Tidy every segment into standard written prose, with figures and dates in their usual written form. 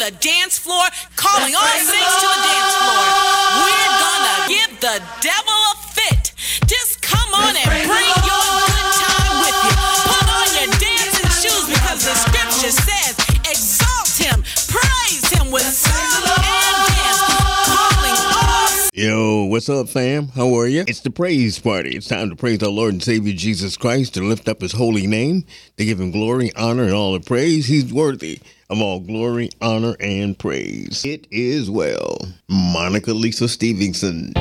the dance floor, calling all saints to the dance floor. We're gonna give the devil a fit. Just come on and bring your good time with you. Put on your dancing shoes because the scripture says, exalt him, praise him with song and dance, calling all. Yo, what's up, fam? How are you? It's the praise party. It's time to praise our Lord and Savior Jesus Christ, to lift up his holy name, to give him glory, honor, and all the praise. He's worthy of all glory, honor, and praise. It is well. Monica Lisa Stevenson.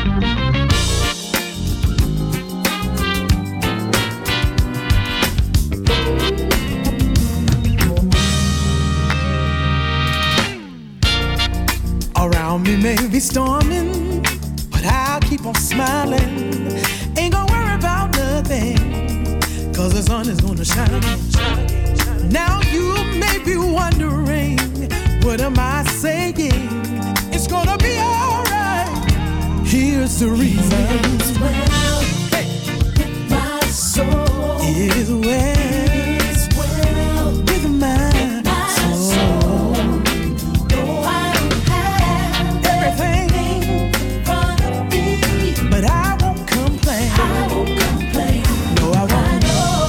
Around me may be storming, but I'll keep on smiling. Ain't gonna worry about nothing, cause the sun is gonna shine again. Now you may be wondering, what am I saying? It's gonna be alright. Here's the reason. It is well with my soul. It is well. It is well with my soul. Though I don't have everything in front of me, but I won't complain. I won't complain. No, I won't.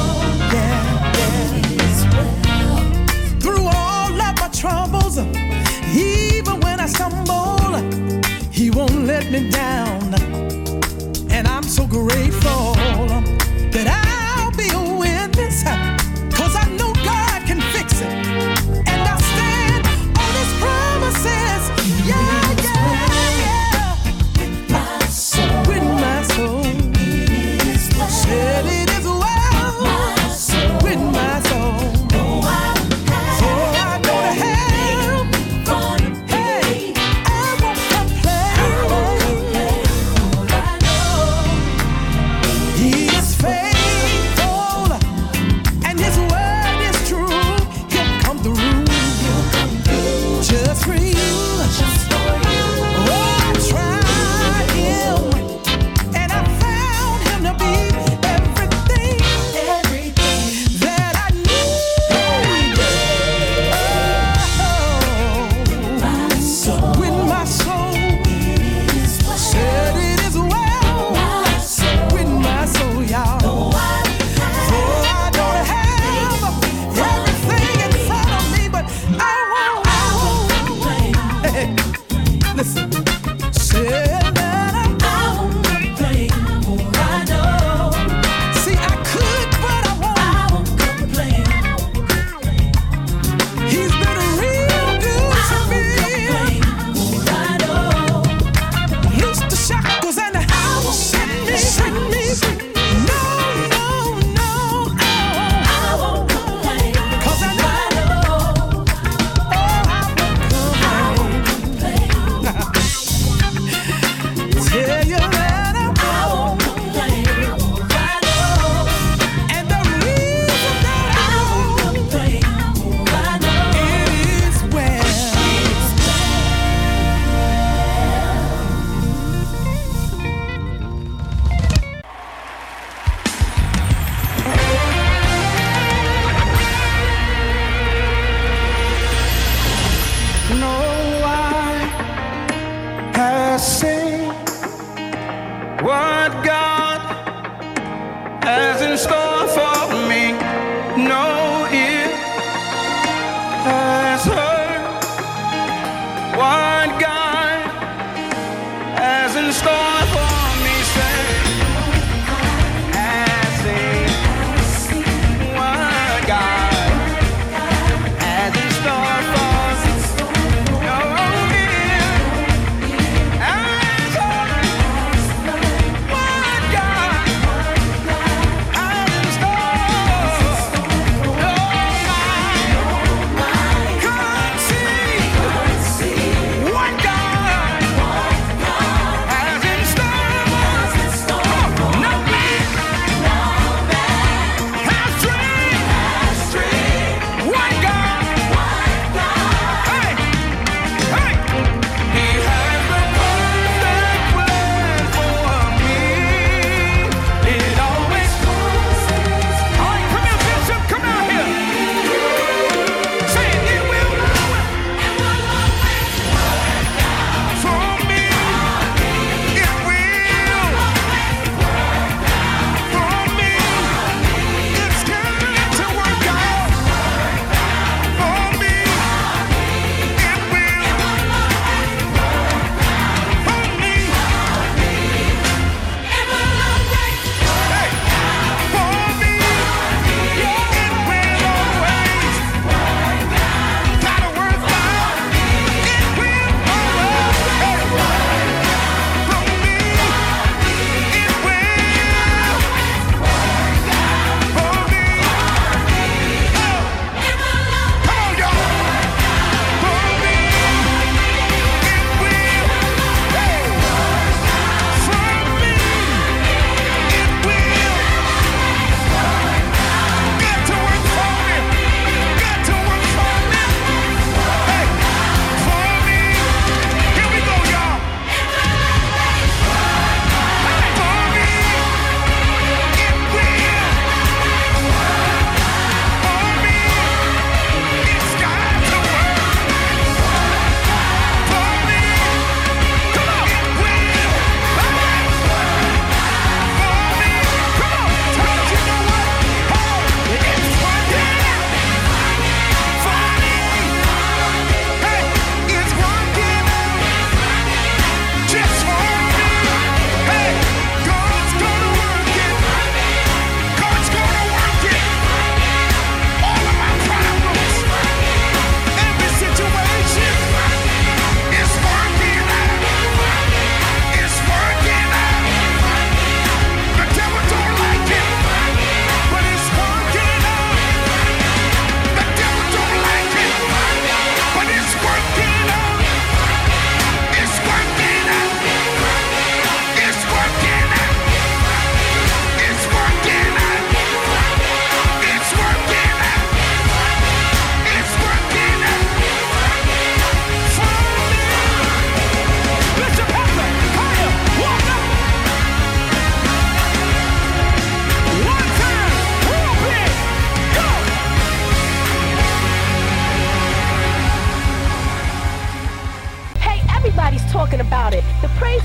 Through all of my troubles, even when I stumble, he won't let me down. And I'm so grateful that I'll be a witness, cause I know God can fix it. And I stand on his promises. Yeah, yeah, yeah. With my soul. With my soul. It is well. Said it is well. With my soul. With my soul.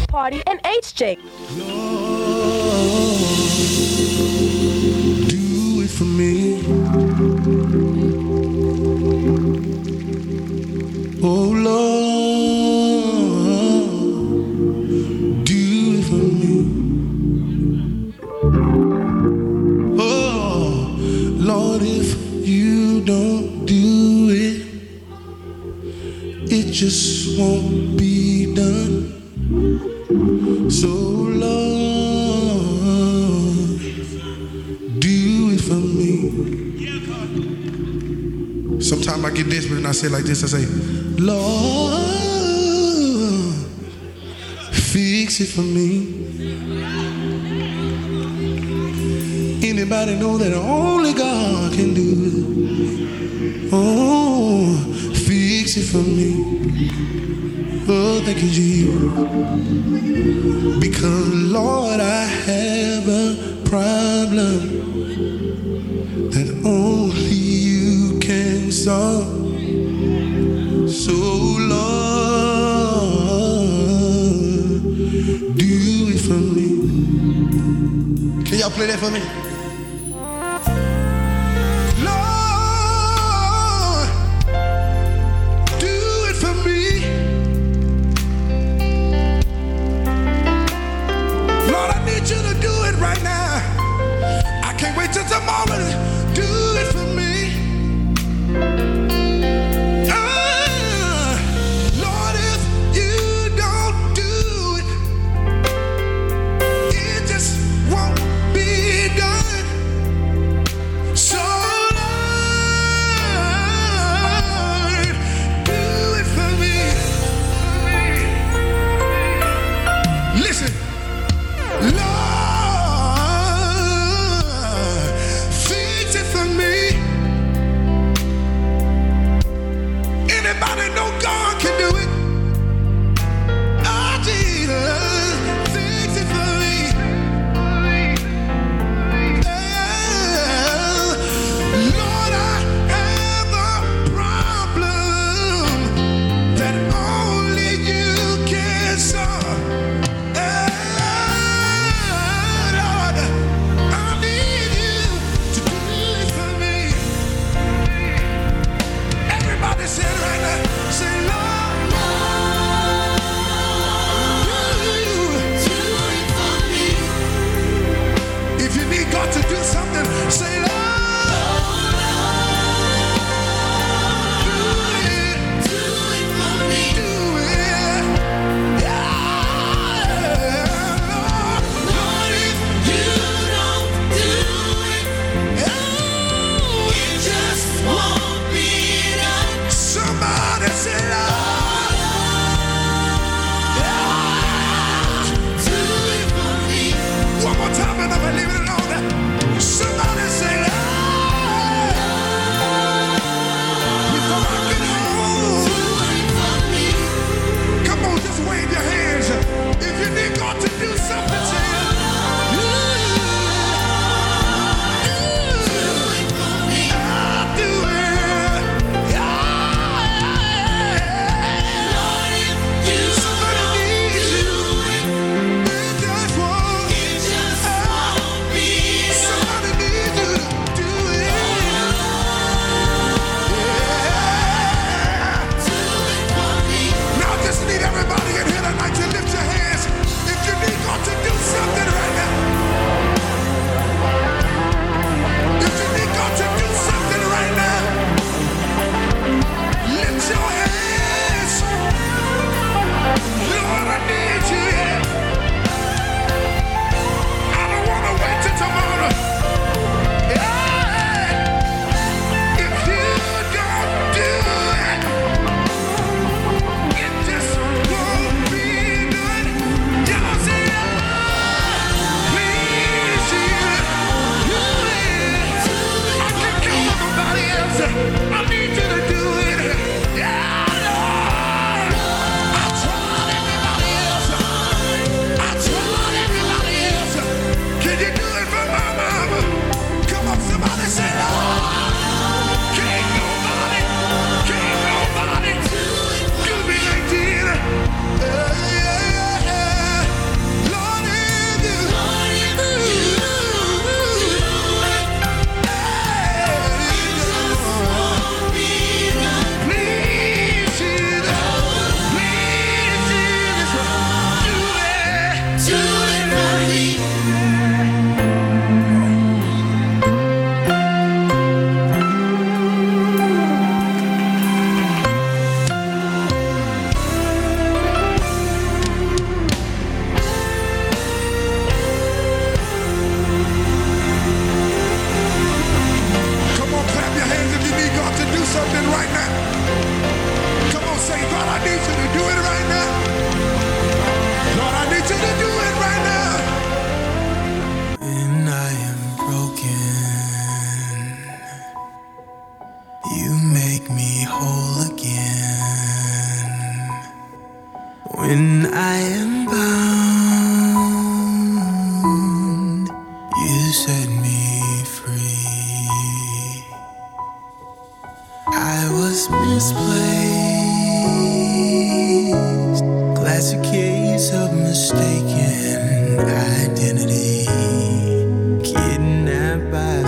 Party and HJ. Lord, do it for me. Oh Lord, do it for me. Oh Lord, if you don't do it, it just won't be done. So Lord, do it for me. Sometimes I get desperate and I say it like this. I say, Lord, fix it for me. Anybody know that only God can do it? Oh, fix it for me. Oh, thank you, Jesus. Because, Lord, I have a problem that only you can solve. So, Lord, do it for me. Can y'all play that for me? Till tomorrow, do it for me. Lord, if you don't do it, it just won't be done. So Lord, do it for me. Listen, Lord. Anybody know God can do it? Oh, Jesus, fix it for me. Lord, I have a problem that only you can solve. Lord, I need you to do it for me. Everybody say it right now. Say, Lord, do it for me. If you need God to do something, say, Lord, do it for me. Do it. Yeah. Lord, if you don't do it, it just won't be done. Somebody say, Lord, do it for me. One more time and I'm leaving it alone. Somebody say, Lord. misplaced. Classic case of mistaken identity. Kidnapped by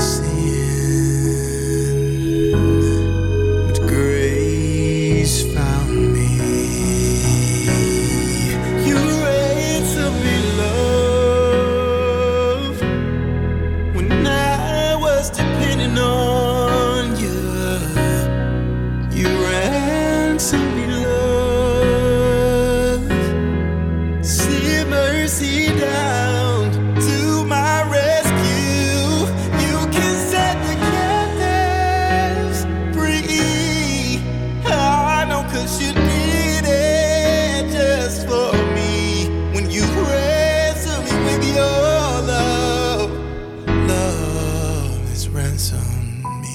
sin. But grace found me. You ransomed me, love, when I was depending on you. You ransomed me, love. See mercy down to my rescue. You can set the captives free. I know 'cause you did it just for me. When you ransomed me with your love, love has ransomed me.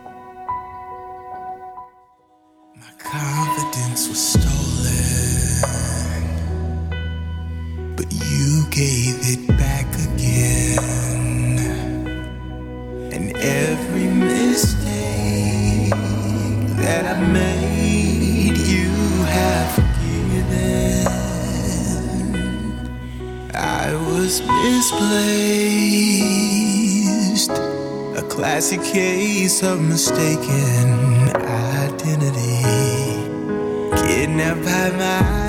My confidence was stolen, but you gave it back again. And every mistake that I made, you have forgiven. I was misplaced, a classic case of mistaken identity. Kidnapped by my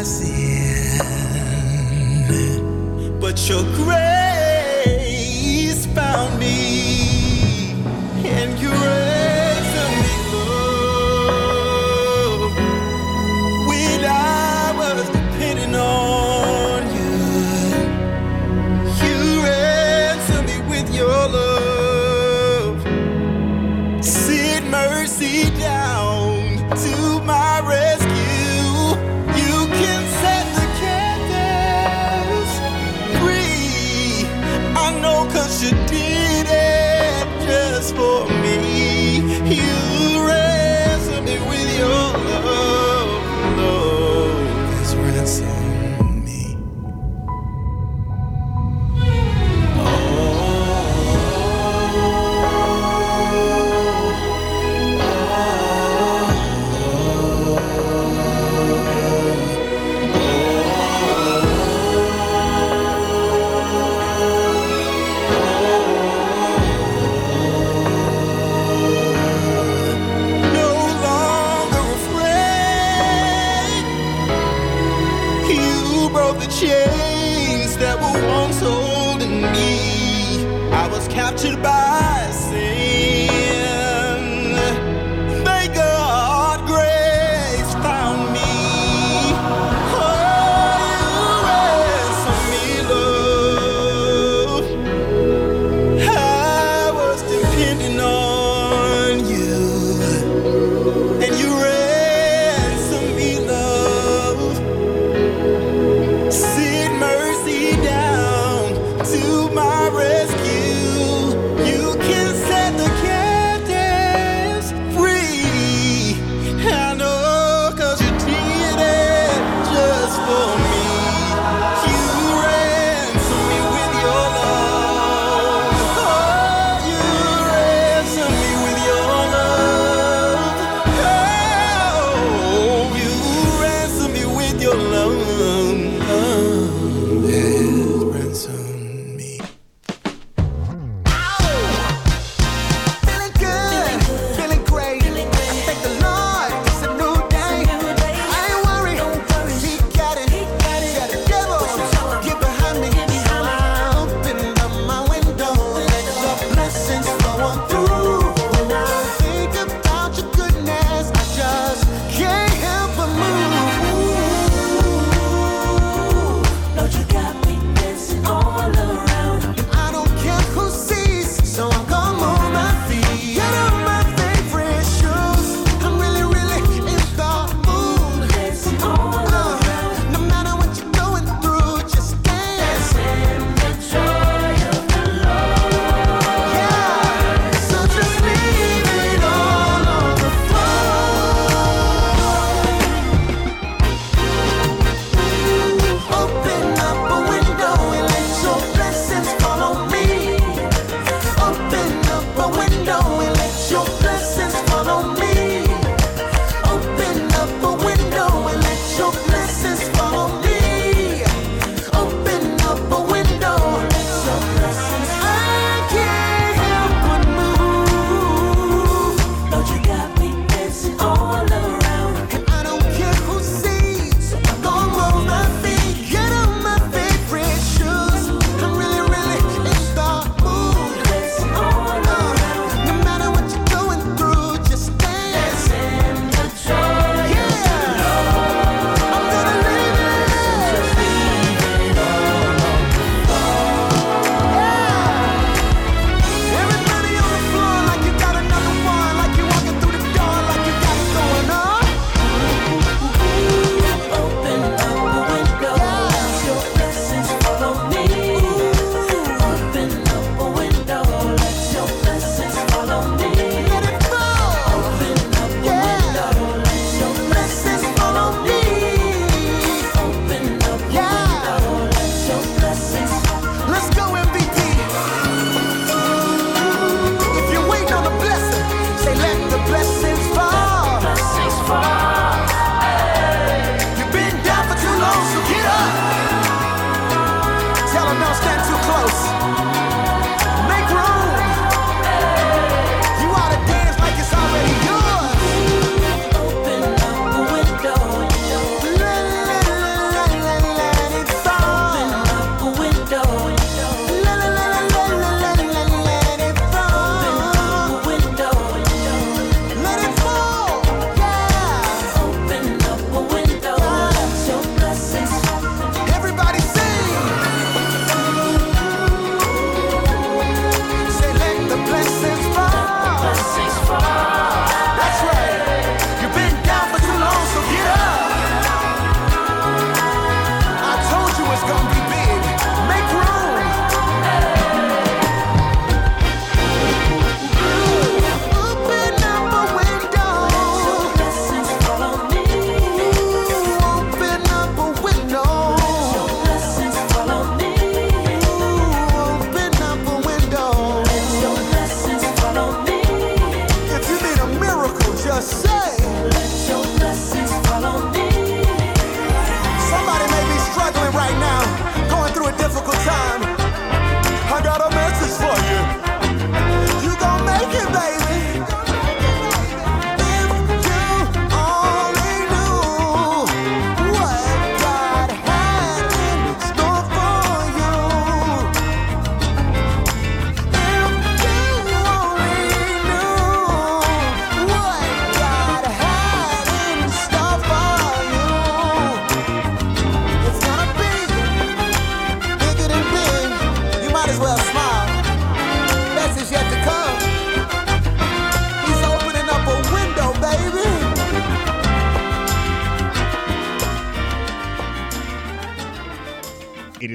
sin, but your grace found me, and you ransomed me, love, when I was depending on you. You ransomed me with your love. Send mercy down to my rescue. You can set the captives free. I know 'cause you did it just for me. You ransomed me with your love. Love has ransomed me. No longer afraid. You broke the chains that were once holding me. I was captured by sin. Thank God grace found me. Oh, you ransomed me, love. I was depending on you, and you ransomed me, love. Send mercy down to my rescue. You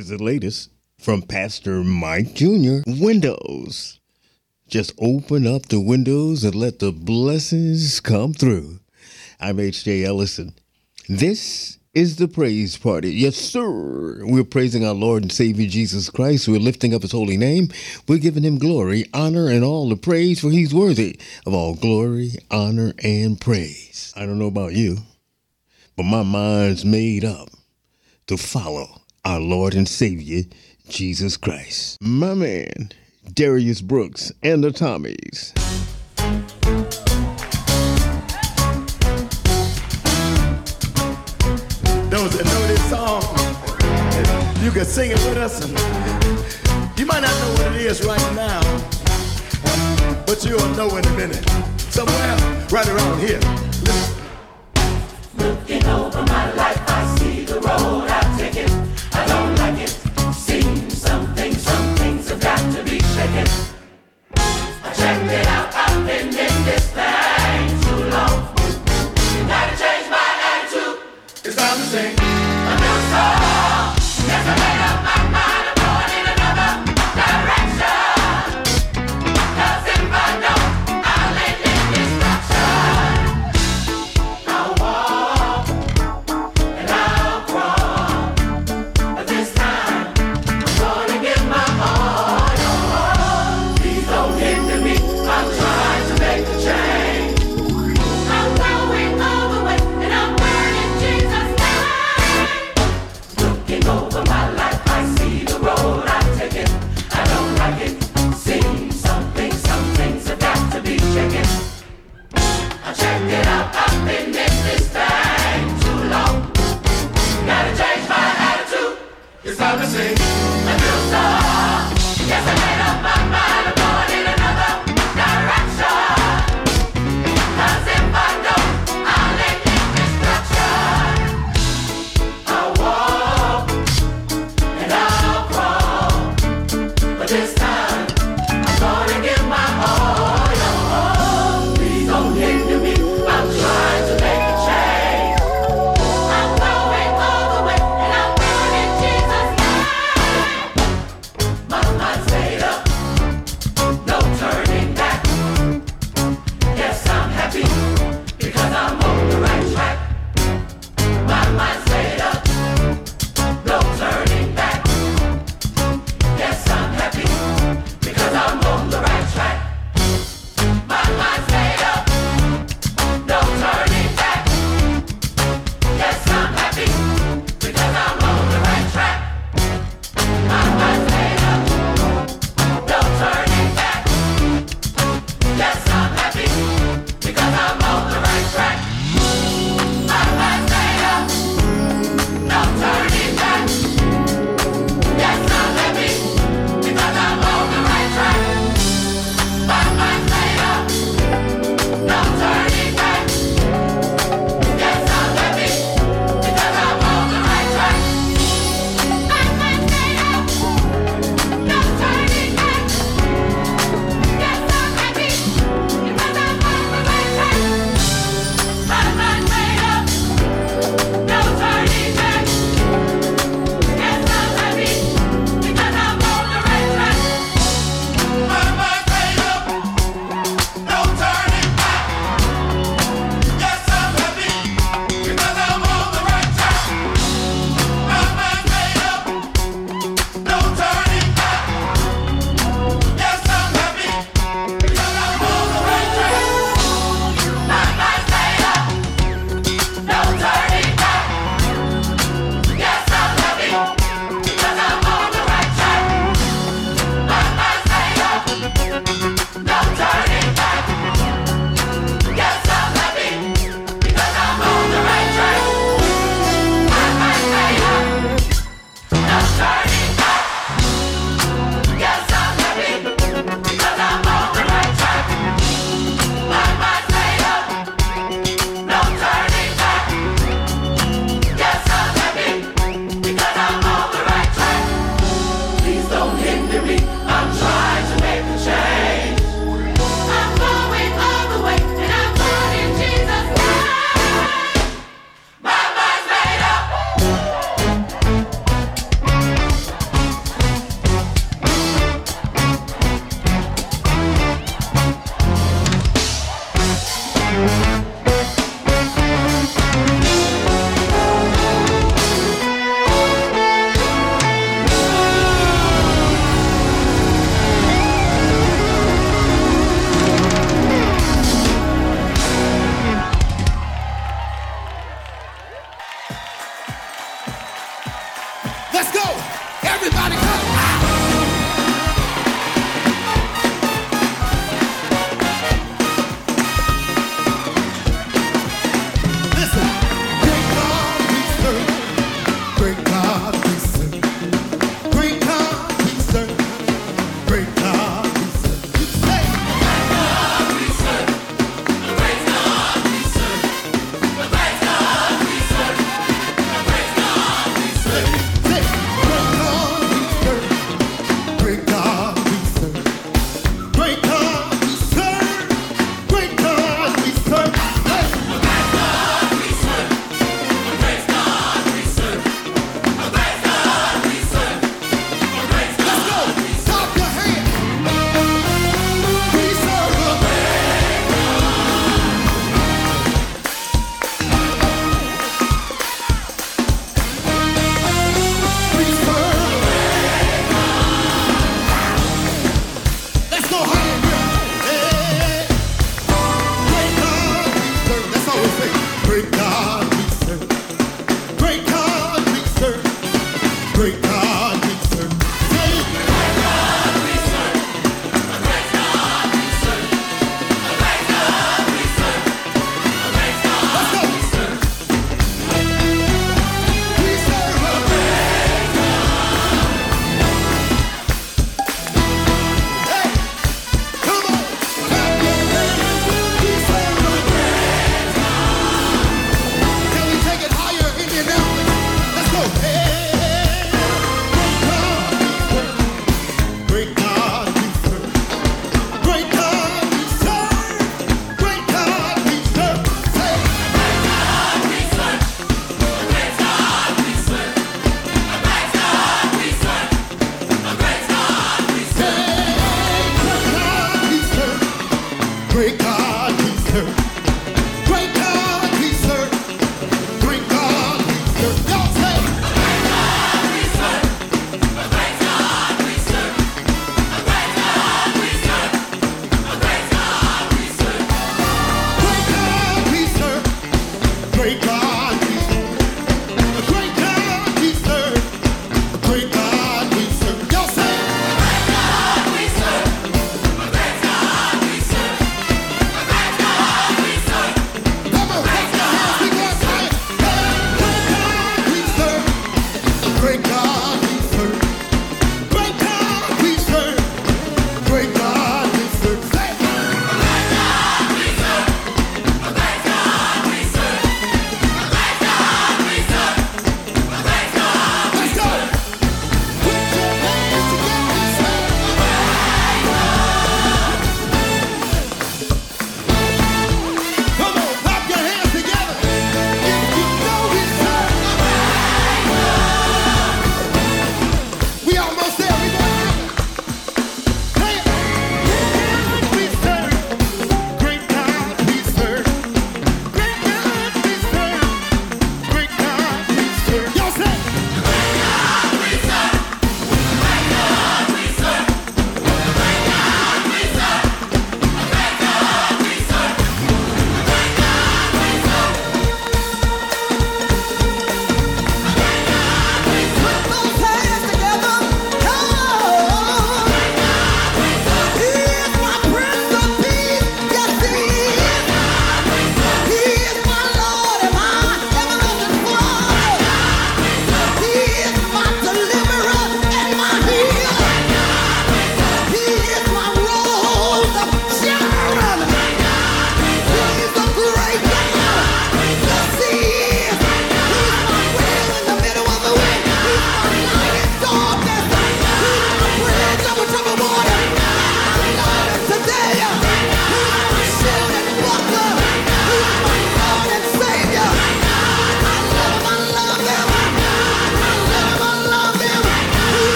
Here's the latest from Pastor Mike Jr. Windows. Just open up the windows and let the blessings come through. I'm H.J. Ellison. This is the praise party. Yes, sir. We're praising our Lord and Savior Jesus Christ. We're lifting up his holy name. We're giving him glory, honor, and all the praise, for he's worthy of all glory, honor, and praise. I don't know about you, but my mind's made up to follow our Lord and Savior, Jesus Christ. My man, Darius Brooks and the Tommies. Those that know this song, you can sing it with us. And you might not know what it is right now, but you'll know in a minute. Somewhere right around here. Listen. Looking over my life, I see the road I've taken. I don't like it. Seems some things have got to be shaken. I checked it out, I've been in this thing too long. Gotta change my attitude. It's time to sing a new song. Yes, I made up my mind, I'm going in another direction. 'Cause if I don't, I'll end in destruction. I'll walk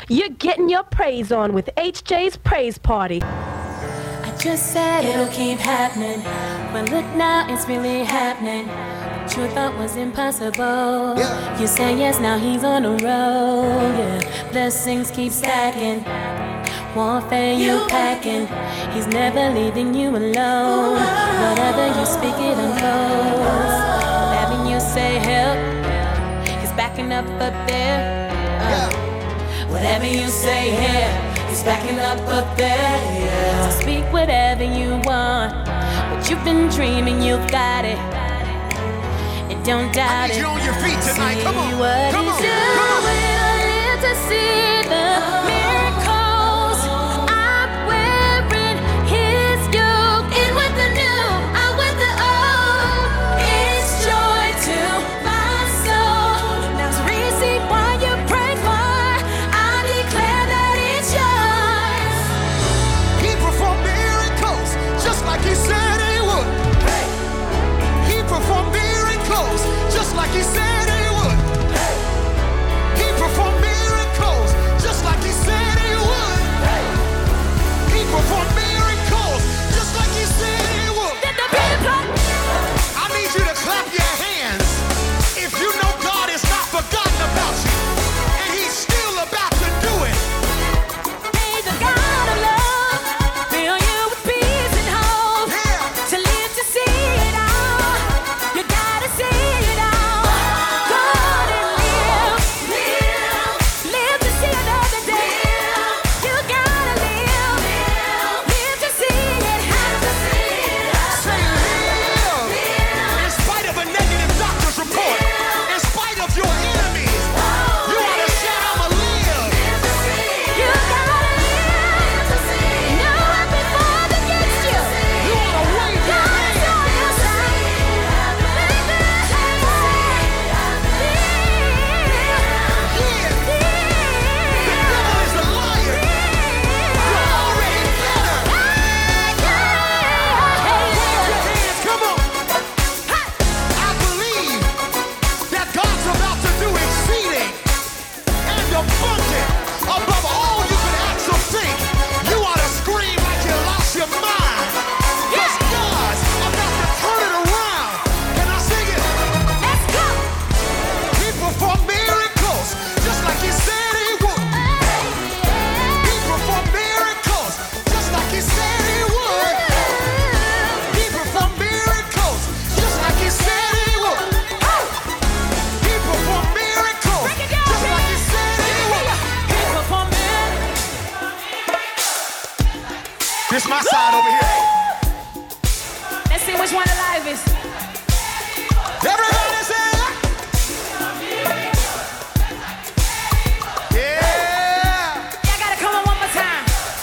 You're getting your praise on with HJ's Praise Party. I just said it'll keep happening, but look now, it's really happening. What you thought was impossible, you say yes, now he's on the road. Yeah, blessings keep stacking, warfare you packing. He's never leaving you alone. Whatever you speak, it unfolds. Whatever you say, help, he's backing up there. Whatever you say here, he's backing up there. Yeah. So speak whatever you want. What you've been dreaming, you've got it. And don't doubt it. I need you on your feet tonight. Come on. What Come on. he's doing, I live to see the miracles. I'm wearing his yoke. In with the new, out with the old. It's joy to my soul. Now receive what you pray for. Like he said he would. Hey. He performed miracles just like he said he would. Hey. He performed miracles just like he said he would. Hey. He performed miracles just like he said he would. I need you to clap your hands if you know God has not forgotten about you and he's still about to do it. He's a God of love. Fill you with peace and hope. To live to see it all, you gotta see it all. Go on and live to see another day. You gotta live to see it. Say live. In spite of a negative doctor's report, in spite of your enemies, you ought to shout, I'ma live. You gotta live to see it. No weapon formed against you. You ought to wave your hand. This my side over here. Let's see which one alive is. Everybody say yeah. I gotta come on one more time.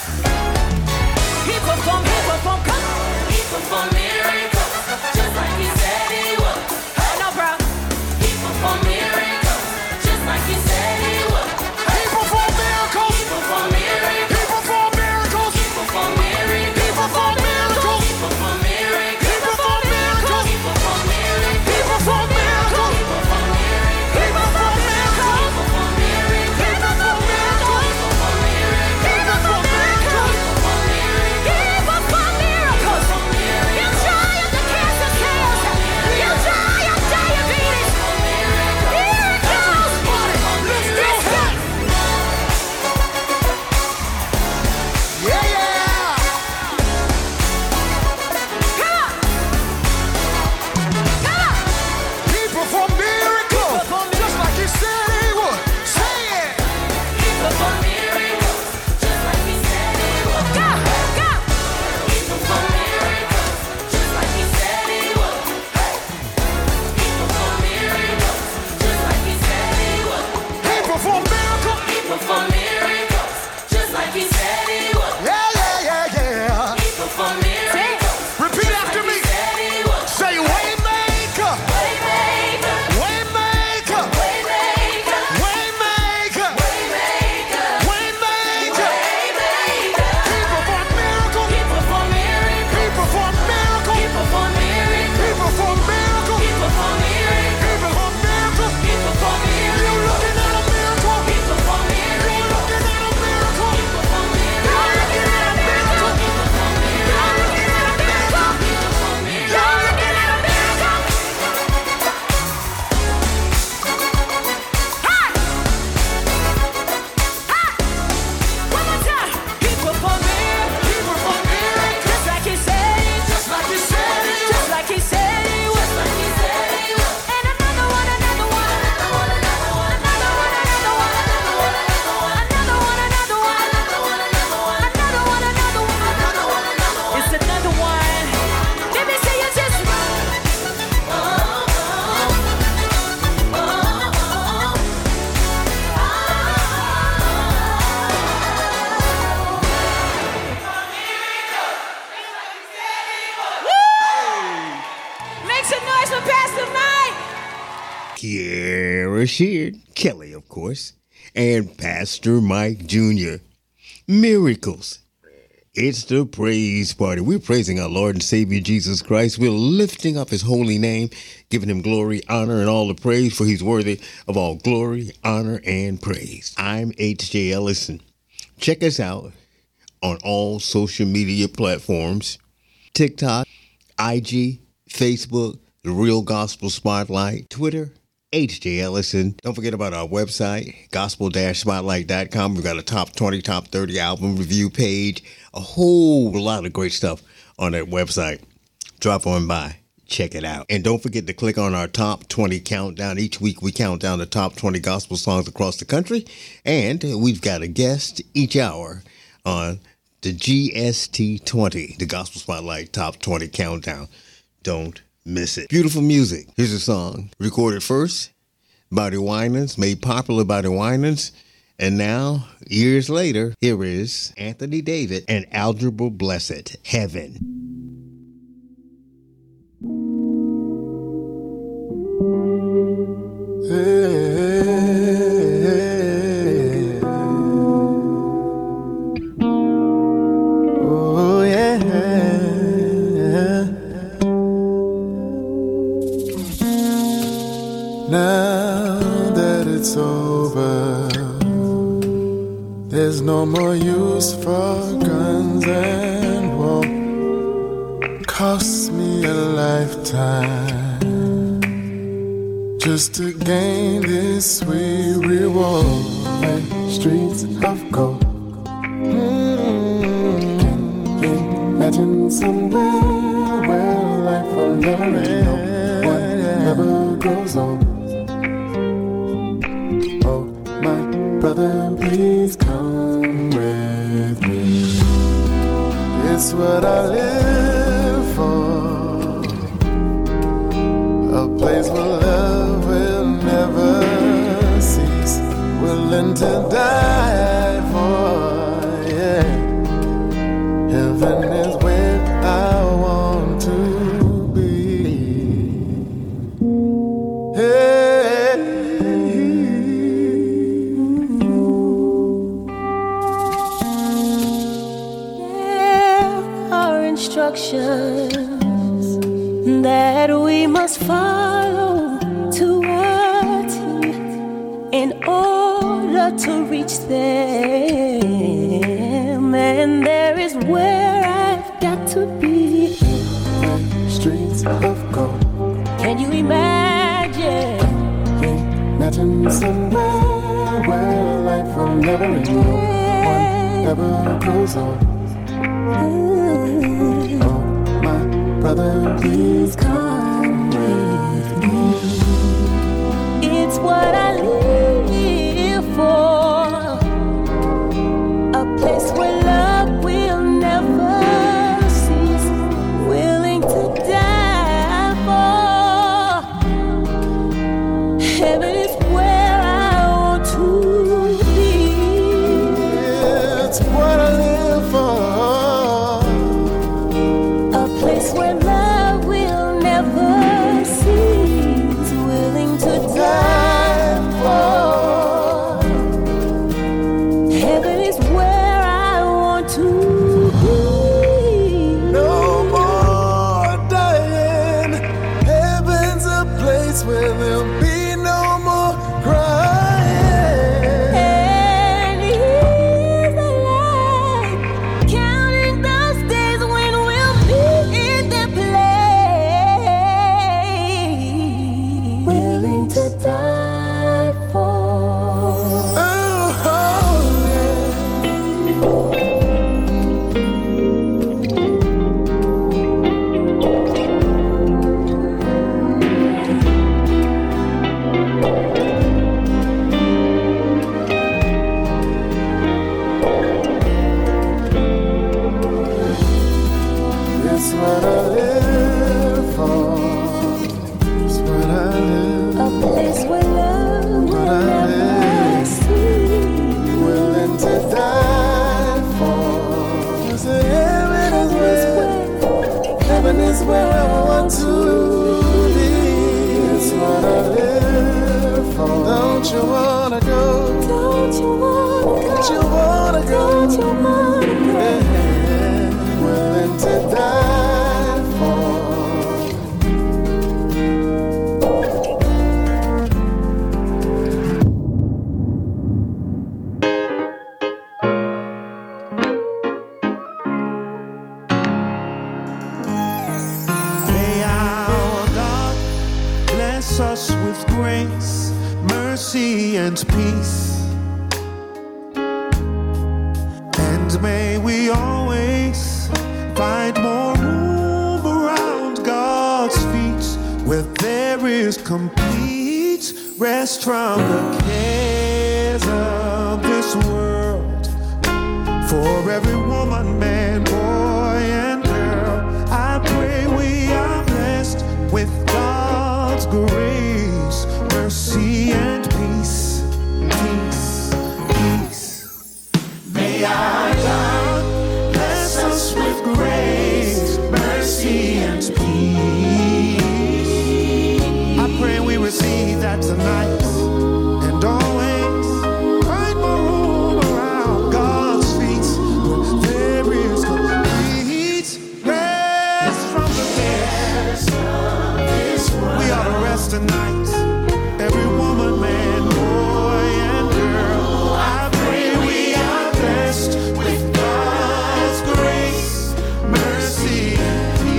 He performed, come on. He performed miracles, just like he said he would. Oh no, bro. He performed miracles, just like he said he would. He performed miracles. He performed miracles. He performed miracles. He performed miracles. He performed miracles. He performed miracles. He performed miracles. He performed miracles. He performed miracles. He performed miracles. He performed miracles. He performed miracles. He performed miracles. He performed miracles. He performed miracles. He performed miracles. He performed miracles. Kiara Sheard, Kelly, of course, and Pastor Mike Jr. Miracles. It's the praise party. We're praising our Lord and Savior Jesus Christ. We're lifting up his holy name, giving him glory, honor, and all the praise, for he's worthy of all glory, honor, and praise. I'm H.J. Ellison. Check us out on all social media platforms: TikTok, IG, Facebook, The Real Gospel Spotlight, Twitter, H.J. Ellison. Don't forget about our website, gospel-spotlight.com. We've got a top 20, top 30 album review page, a whole lot of great stuff on that website. Drop on by. Check it out. And don't forget to click on our top 20 countdown. Each week we count down the top 20 gospel songs across the country. And we've got a guest each hour on the GST 20, the Gospel Spotlight Top 20 Countdown. Don't miss it. Beautiful music. Here's a song recorded first by the Winans, made popular by the Winans, and now, years later, here is Anthony David and Algebra Blessed, Heaven. Oh yeah. Now that it's over, there's no more use for guns and war. Cost me a lifetime just to gain this sweet reward. Streets of gold. Can you imagine somewhere where life will never end? One never goes on. Oh, my brother, please come with me. It's what I live for. A place where love will never cease. Willing to die for, yeah. Heaven is where I want to be. Hey. There are instructions that we must follow to a T in order to reach them, and there is where I've got to be. Streets of gold. Can you imagine? Imagine somewhere where life will never end. One never goes on. Oh, my brother, please come with me. It's what I live for. A place where love will never cease. Willing to die for. Heaven is where I want to be. It's what I live for. A place where love will never cease. Willing to die for. Heaven is where I want to be. No more dying. Heaven's a place where there'll be no more crying. And he's the light, counting those days when we'll be in that place. Willing to die for. Oh, it's what I live for. It's what I live. A place where love will What I never live. cease. Willing to die for. Say heaven is where I want to be. It's what I live. live for. Don't you wanna go? Don't you wanna go? Don't you wanna go? Don't you wanna go? Yeah, willing to die for. May our God bless us with grace, mercy, and peace. And may we always find more room around God's feet, where there is complete rest from the cares of this world. For every woman, man, boy, and girl, I pray we are blessed with God's grace, mercy, and peace. Peace, peace. May our God bless us with grace, mercy, and peace. I pray we receive that tonight and always find more room around God's feet, where there is complete rest from the cares of this world. We ought to rest tonight, every woman, man, boy, and girl. I pray we are blessed with God's grace, mercy, and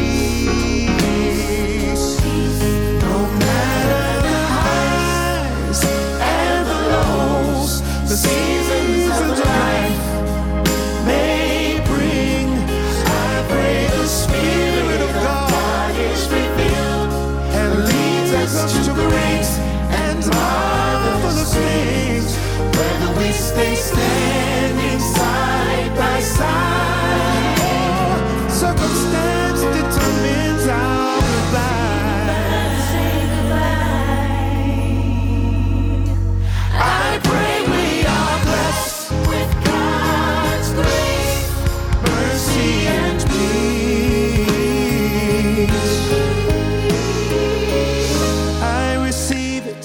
peace. No matter the highs and the lows, the seasons of life may bring, I pray the Spirit of God is revealed and leads us to great and marvelous things, whether we stay standing side by side or circumstance determines our goodbye. I pray we are blessed with God's grace, mercy, and peace. I receive it,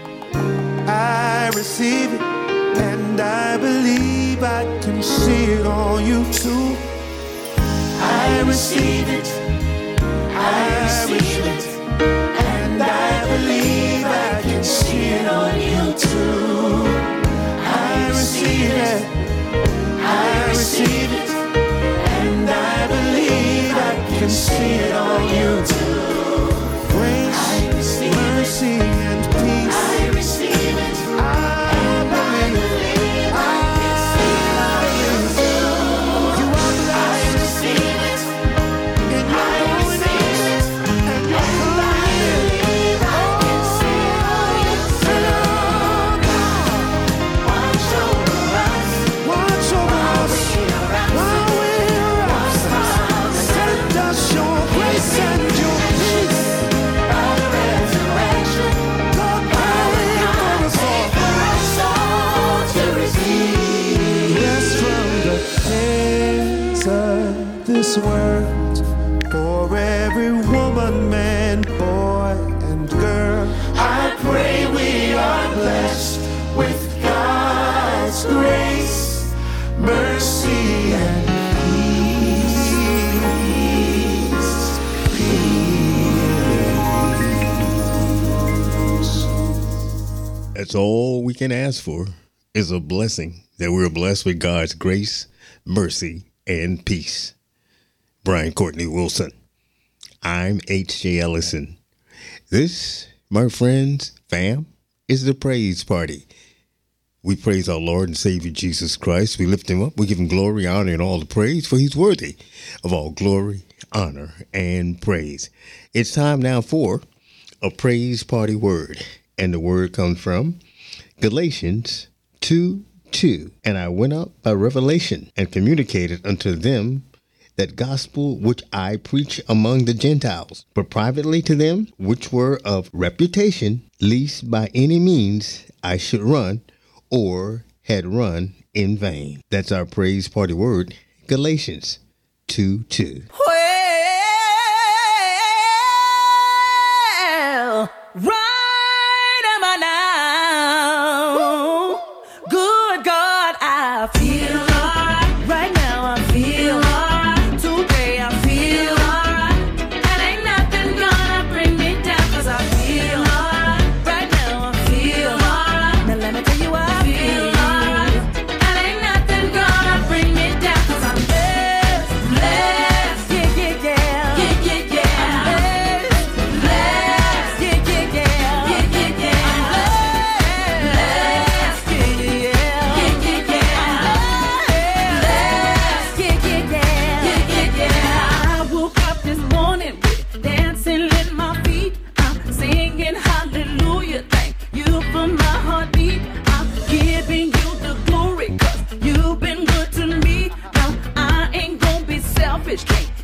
and I believe I can see it on you too. I receive it, and I believe I can see it on you too. I receive it, and I believe I can see it on you too. Grace, mercy, and peace. I receive it, and I believe I can see it on you too. You are blessed. I receive it, and I receive it, and you're coming. I can see it on you too. Watch over us, watch over us while we're absent. Send us your grace and your peace. By the resurrection, God praying for us all to receive. Rest from the cares of this world, for every woman, man, boy, and girl. I pray we are blessed with God's grace, mercy, and peace. That's all we can ask for is a blessing, that we're blessed with God's grace, mercy, and peace. Brian Courtney Wilson. I'm H.J. Ellison. This, my friends, fam, is the praise party. We praise our Lord and Savior Jesus Christ. We lift him up. We give him glory, honor, and all the praise, for he's worthy of all glory, honor, and praise. It's time now for a praise party word. And the word comes from Galatians 2:2. And I went up by revelation and communicated unto them that gospel which I preach among the Gentiles, but privately to them which were of reputation, lest by any means I should run or had run in vain. That's our praise party word, Galatians 2:2. Well, right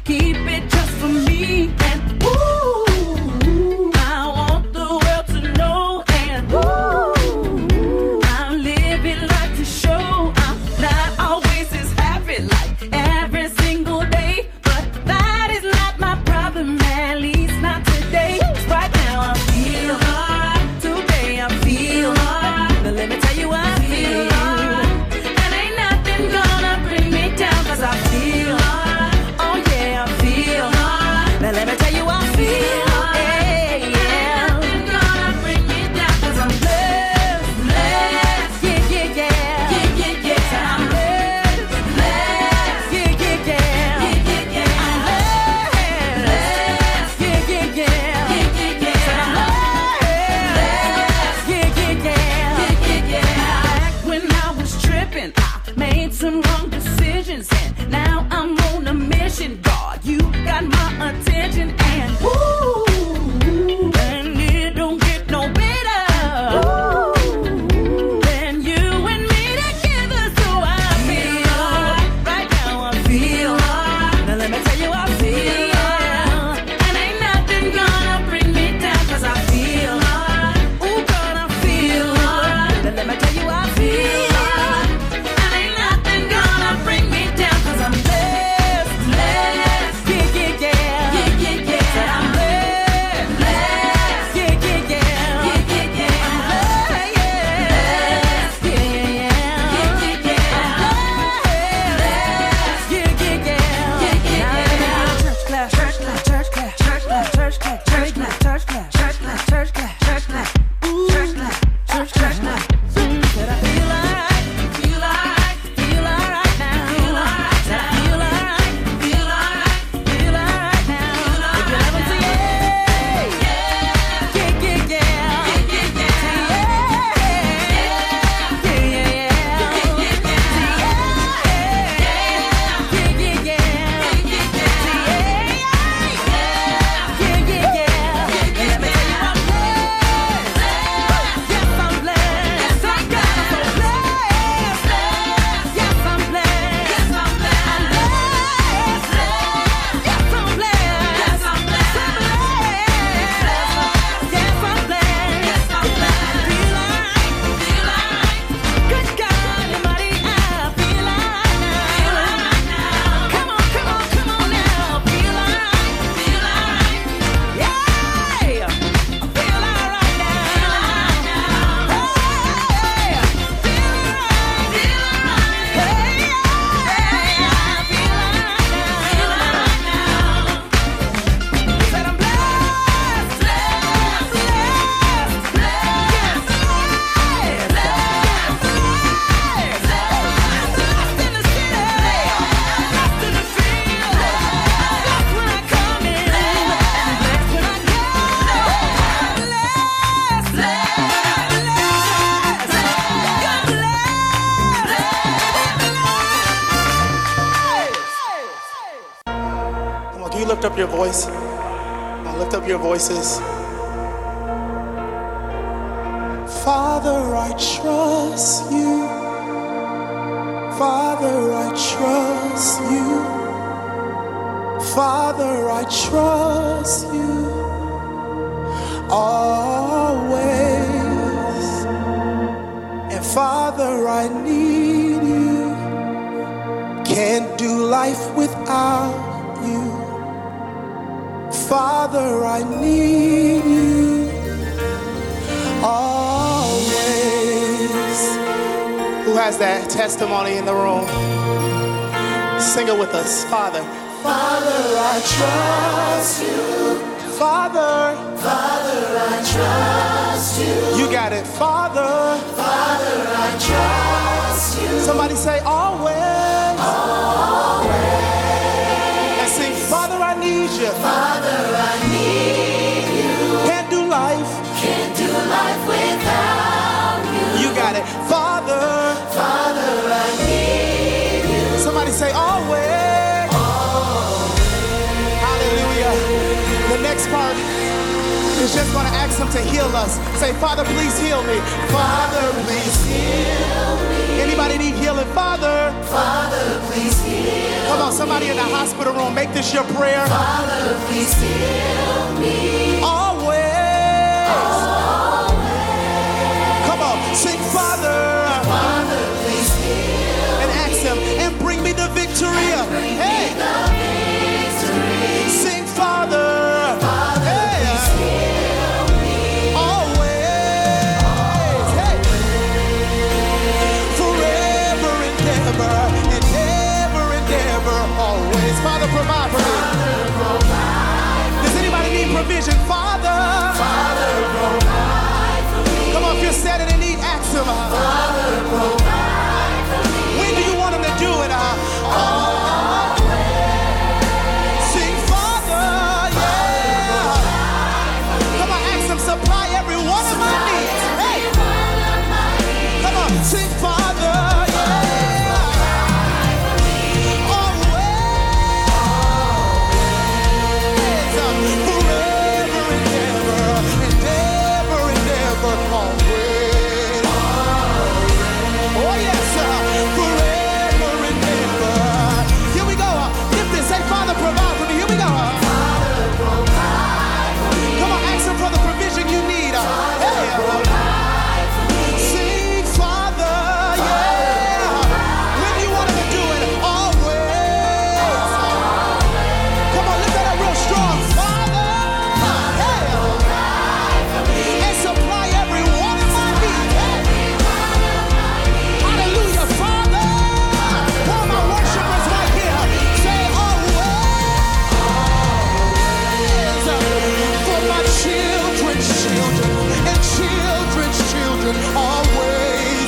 keep it just for me. And ooh, I want the world to know. And ooh, I'm living life to show. I'm not always as happy like every single day, but that is not my problem, at least not today. Right now I feel hard. Today I feel hard. Now let me tell you I feel hard. And ain't nothing gonna bring me down, cause I feel hard. Oh yeah, I feel hard. Now let me tell you I feel hard. Yeah. Nothing gonna bring me down, cause I'm blessed, blessed. Yeah, yeah, yeah. Yeah, yeah, yeah. I'm blessed, blessed. Yeah, yeah, yeah. Yeah, yeah, yeah. I'm blessed, blessed. Yeah, yeah, yeah. Yeah, yeah, yeah. I'm blessed, yeah, yeah, yeah. Yeah, yeah, yeah. Back when I was tripping, I made some wrong decisions, and now I'm on a mission. God, you got my attention, and ooh, and it don't get no better than you and me together. So I feel hard. Right now I feel hard. Now let me tell you I feel hard. And ain't nothing gonna bring me down, cause I feel hard. Ooh, God, I feel hard. Now let me tell you I feel hard. And ain't nothing gonna bring me down, cause I'm blessed, blessed. Yeah, yeah, yeah. Yeah, yeah, yeah. Said I'm blessed, blessed. Yeah, yeah, yeah. Yeah, yeah, yeah. I'm blessed, yeah. Yeah, yeah, yeah. Yeah, yeah, yeah. I'm blessed, yeah, yeah, yeah. Yeah, yeah, yeah. Church class, church class, church class, church class, church class, church class, church class, church class, church class, church class. Ooh, church class, church class. Said I feel alright, feel alright, feel alright now. Feel alright, said I feel alright, feel alright, feel alright now. If you ever say yeah, yeah, yeah, yeah, yeah, yeah, yeah, yeah, yeah, yeah, Come on, can you lift up your voice? Lift up your voices. Father, I trust you. Father, I trust you. Father, I trust you always. And Father, I need you. Can't do life without you. Father, I need you always. Who has that testimony in the room? Sing it with us. Father. Father, I trust you. Father. Father, I trust you. You got it. Father. Father, I trust you. Somebody say always. Always. And sing, Father, I need you. Father, I need you. Can't do life without you. You got it. Father. Father, I need you. Somebody say always. Always. Hallelujah. The next part is just going to ask him to heal us. Say, Father, please heal me. Father, please heal me. Anybody need healing? Father. Father, please heal. Come on, somebody in the hospital room, make this your prayer. Father, please heal me. Always. Come on, sing Father. Father, please heal. And ask him, and bring me the victory. Hey. Sing Father. Father, hey. please heal me. Always. Hey. Forever and ever, and ever and ever, always. Father, provide for me. Father, provide for Does anybody need provision? Father. Father, provide for me. Come on, if you're standing in need, ask him. Father, provide for me. When do you want him to do it? Sing Father, yeah. Come on, ask him, supply every one of my needs. Hey. Come on, sing Father, yeah. Always. Forever and ever, and ever and ever, always. Oh yes, forever and ever. Here we go. Lift this. Say, Father, provide for me. Here we go. Father, provide for me. Come on, ask him for the provision you need. Hey. Provide for me. Sing, Father, yeah. When you want him to do it, always. Come on, lift that up real strong. Father, hey. And supply every one of my needs. Hey. Hallelujah, Father. All my worshipers right here, say always. For my children's children and children's children, always.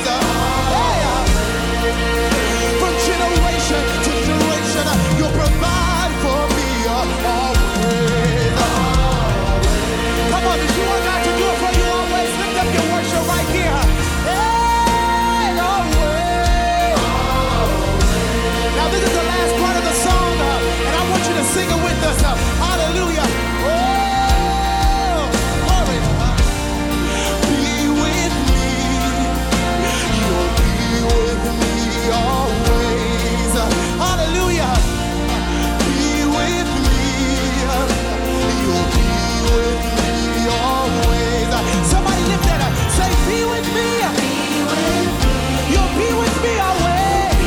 From generation to generation, you'll provide for me, always. Come on, if you want God to do it for you always, lift up your worship right here. Hey, always. Now this is the last part of the song, and I want you to sing it with us. Hallelujah. Oh, glory. Be with me. You'll be with me always. Hallelujah. Be with me. You'll be with me always. Somebody lift that up. Say, be with me. You'll be with me always.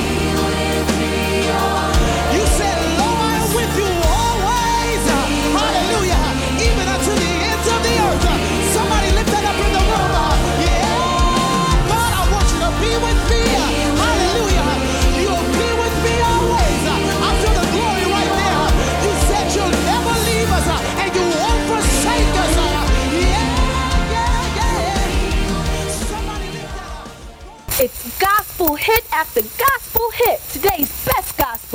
You said, Lo, I am with you always. Hallelujah. Even unto the ends of the earth. Somebody lift that up in the room. Yeah. God, I want you to be with me. Hallelujah. You'll be with me always. I feel the glory right there. You said you'll never leave us and you won't forsake us. Yeah. Somebody lift that up. It's gospel hit after gospel hit. Today's best gospel.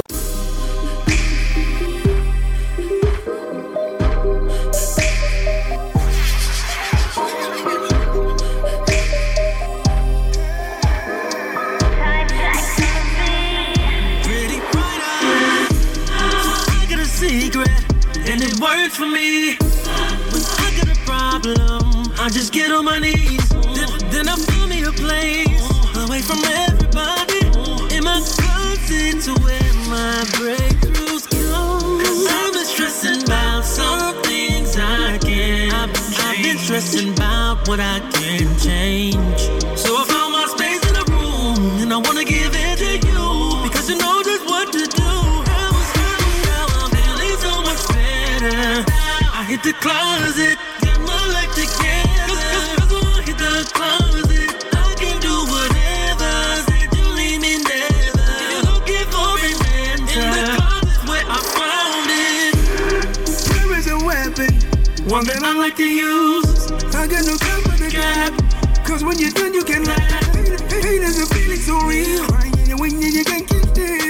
Pretty bright eyes. I got a secret, and it works for me. When I got a problem, I just get on my knees. Then I find me a place away from everybody. In my closet to where my breakthroughs come. 'Cause I've been stressing about some things I can't. I've been stressing about what I can change. So I found my space in the room, and I wanna give it to you because you know just what to do. Now I'm feeling so much better. I hit the closet, get my life together. 'Cause when I hit the closet, I can do whatever. Said you leave me never. You're looking for an answer. In the closet where I found it. Prayer is a weapon, one that I like to use. I got no time for the gap, 'cause when you're done you can laugh. Pain is a feeling so real, crying when you can't keep still.